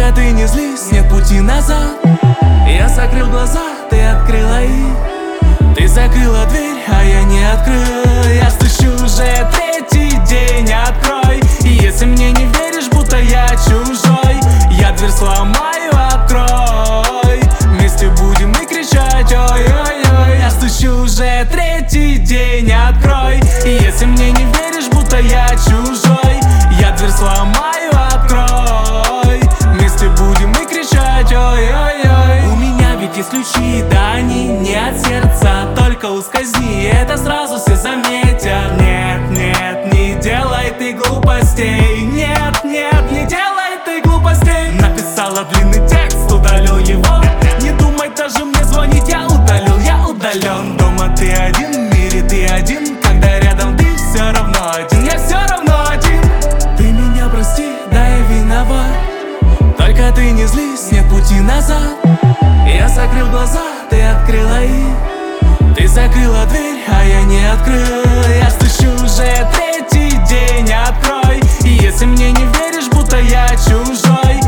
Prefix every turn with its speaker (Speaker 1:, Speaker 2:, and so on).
Speaker 1: Только ты не злись, нет пути назад. Я закрыл глаза, ты открыла их. Ты закрыла дверь, а я не открыл. Я стучу уже третий день, открой. И если мне не веришь, будто я чужой, я дверь сломаю, открой. Вместе будем и кричать ой-ой-ой. Я стучу уже третий день, открой. И если мне не веришь, будто я чужой, я дверь сломаю, открой. Вместе будем и кричать ой-ой-ой. У меня ведь есть ключи, да они не от сердца. Только ускользни, это сразу все заметят. Нет, нет, не делай ты глупостей. Нет, нет, не делай ты глупостей. Написала длинный текст, удалил его. Не думай даже мне звонить, я удалил, я удален. Дома ты один, в мире ты один. Когда рядом ты все равно один, я все равно один. Ты меня прости, да я виноват. Только ты не злись, нет пути назад. Я закрыл глаза, ты открыла их. Ты закрыла дверь, а я не открыл. Я стучу уже третий день, открой. И если мне не веришь, будто я чужой,